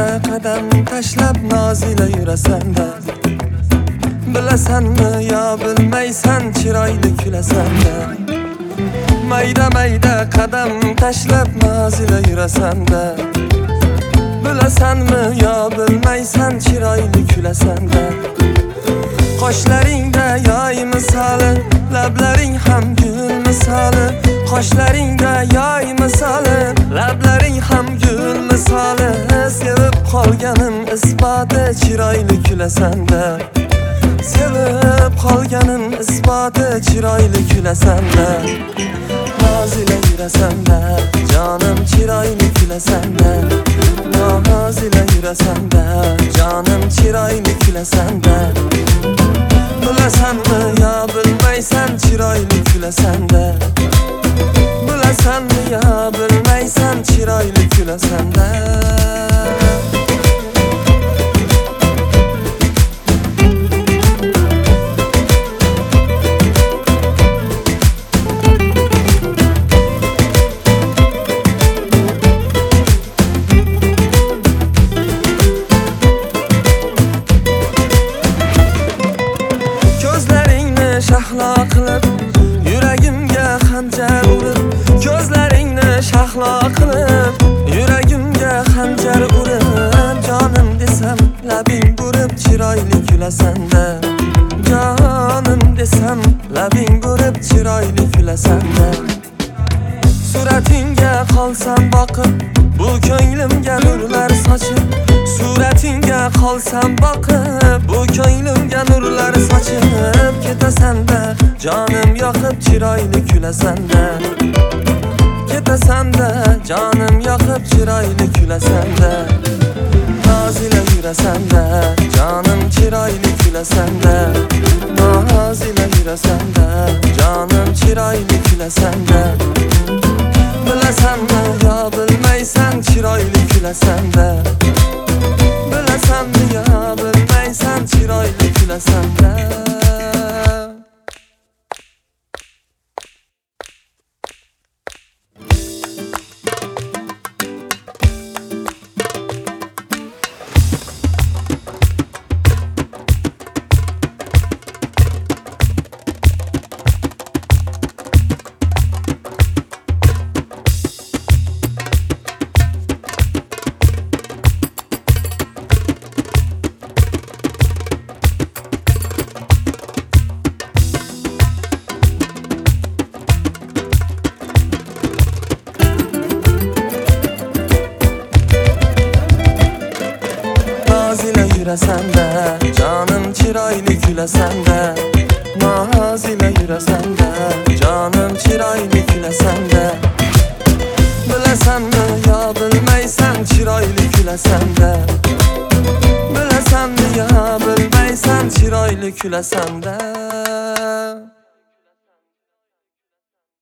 qadam tashlab nozila yurasan-da. Bilasanmi yo bilmaysan chiroyli kulasan-da. Mayda qadam tashlab nozila yurasan-da. Bilasanmi yo bilmaysan chiroyli kulasan-da. Qoshlaringda yoy misoli, lablaring ham gul misoli. Qoshlaringda yoy misoli, lablaring ham gul misoli. Sevib qolganim isboti chiroyli kulasan-da. Sevib qolganim isboti chiroyli kulasan-da. Nozila yurasan-da, jonim chiroyli kulasan-da. Nozila yurasan-da, jonim chiroyli kulasan-da. Bilasanmi yo bilmaysan chiroyli kulasan-da. Bilasanmi yo bilmaysan chiroyli kulasan-da. Shahlo qilib yuragimga xanjar urib, ko'zlaringni shahlo qilib yuragimga xanjar urib, jonim desam labing burib chiroyli kulasan-da. Jonim desam labing burib chiroyli kulasan-da. Suratingga qolsam boqib, bu ko'nglimga nurlar sochib. Suratingga qolsam boqib, bu ko'nglimga nurlar sochib. Ketasan-da, jonim yoqib chiroyli kulasan-da. Ketasan-da, jonim yoqib chiroyli kulasan-da. Nozila yurasan-da, jonim chiroyli kulasan-da. Nozila yurasan-da, jonim chiroyli kulasan-da. Bilasanmi yo bilmaysan chiroyli kulasan-da. Bilasanmi yo bilmaysan chiroyli kulasan-da. Nozila yurasan-da, jonim chiroyli kulasan-da. Nozila yurasan-da, jonim chiroyli kulasan-da. Bilasanmi yo bilmaysan chiroyli kulasan-da. Bilasanmi yo bilmaysan chiroyli kulasan-da.